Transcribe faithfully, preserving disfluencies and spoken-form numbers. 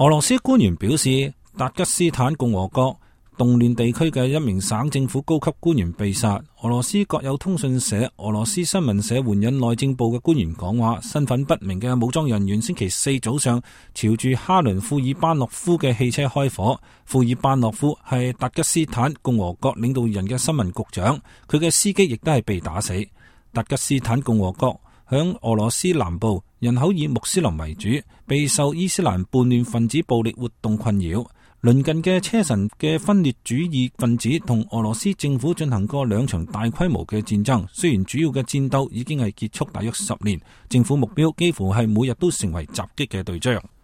俄羅斯官員表示，達吉斯坦共和國動亂地區嘅一名省政府高級官員被殺。俄羅斯國有通訊社、俄羅斯新聞社援引內政部嘅官員講話，身份不明嘅武裝人員星期四早上朝住哈倫庫爾班諾夫嘅汽車開火。庫爾班諾夫係達吉斯坦共和國領導人嘅新聞局長，佢嘅司機亦都係被打死。達吉斯坦共和國響俄羅斯南部，人口以穆斯林為主，備受伊斯蘭叛亂分子暴力活動困擾。鄰近嘅車臣嘅分裂主義分子同俄羅斯政府進行過兩場大規模嘅戰爭，雖然主要嘅戰鬥已經係結束大約十年，政府目標幾乎係每日都成為襲擊嘅對象。